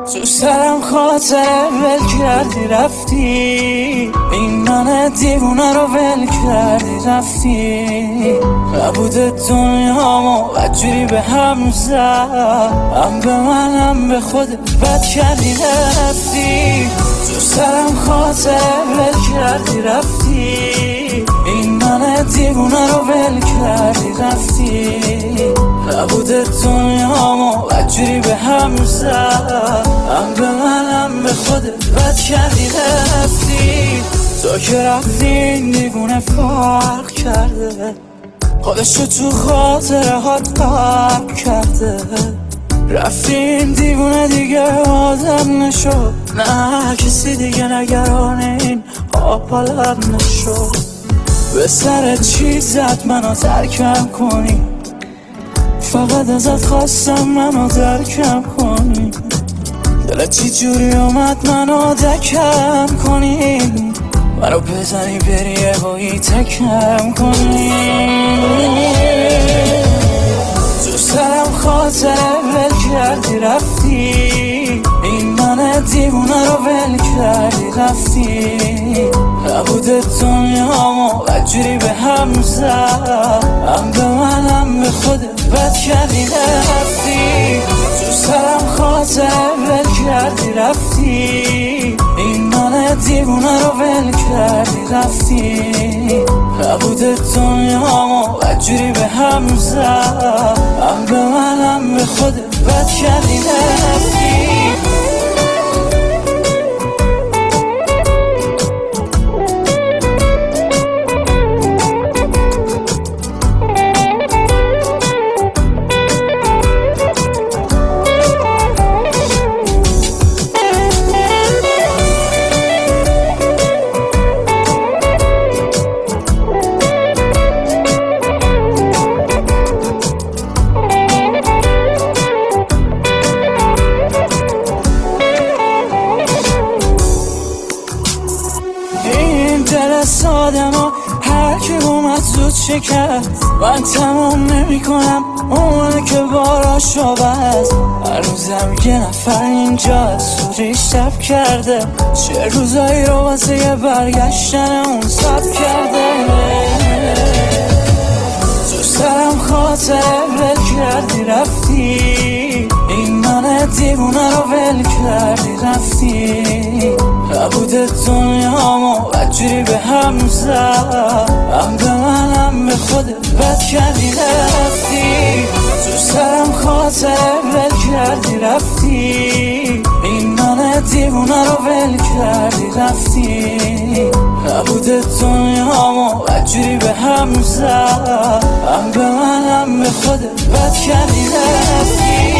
تو سرم خاطره ول کردی رفتی، این من دیوونه رو ول کردی رفتی. نبود دنیامو بدجوری به هم زد، هم به من هم به خودت بد کردی رفتی. تو سرم خاطره ول کردی رفتی، این من دیوونه رو ول کردی رفتی. نبود دنیامو بدجوری به هم زد، هم به من هم به خودت بد کردی رفتی. تو که رفتی این دیوونه فرق کرده، خودشو تو خاطره هات غرق کرده. رفتی این دیوونه دیگه آدم نشد، نه کسی دیگه نگران این حالم نشد. به سر چی زد منو ترکم کنی، فقط ازت خواستم منو درکم کنی. دلت چی جوری اومد منو دکم کنی، منو بزنی بری یهویی تکم کنی. تو سرم خاطره ول کردی رفتی، این من دیوونه رو ول کردی رفتی. نبود دنیامو بدجوری به هم زد، هم به من هم به خودت بد کردی رفتی. تو سرم خاطره ول کردی رفتی، این من دیوونه رو ول کردی رفتی. نبود دنیامو بدجوری به هم زد، هم به من هم به خودت بد کردی رفتی. آدم هر کی اومد زود شکست، من تمام نمی کنم اونه که باراشو بست. هر روزم یه نفر اینجا سوری شب کرده، چه روزایی رو واسه یه برگشتن اون سب کرده. تو سرم خاطره ول کردی رفتی، این من دیوونه رو ول کردی رفتی. نبود دنیامو بدجوری به هم زد، هم به من هم به خودت بد کردی رفتی. تو سرم خاطره ول کردی رفتی، این من دیوونه رو ول کردی رفتی. نبود دنیامو بدجوری به هم زد، هم به من هم به خودت بد کردی رفتی.